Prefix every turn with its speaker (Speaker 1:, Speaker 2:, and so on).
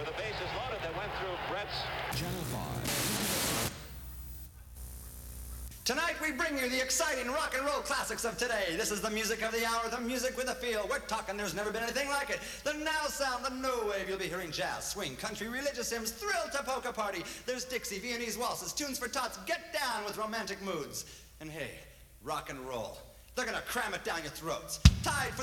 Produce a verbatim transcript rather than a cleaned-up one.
Speaker 1: with the bases loaded that went through Brett's.
Speaker 2: Channel five.
Speaker 3: Tonight we bring you the exciting rock and roll classics of today. This is the music of the hour, the music with a feel. We're talking there's never been anything like it. The now sound, the new wave. You'll be hearing jazz, swing, country, religious hymns, thrill to polka party. There's Dixie, Viennese waltzes, tunes for tots. Get down with romantic moods. And hey, rock and roll. They're gonna cram it down your throats. Tied for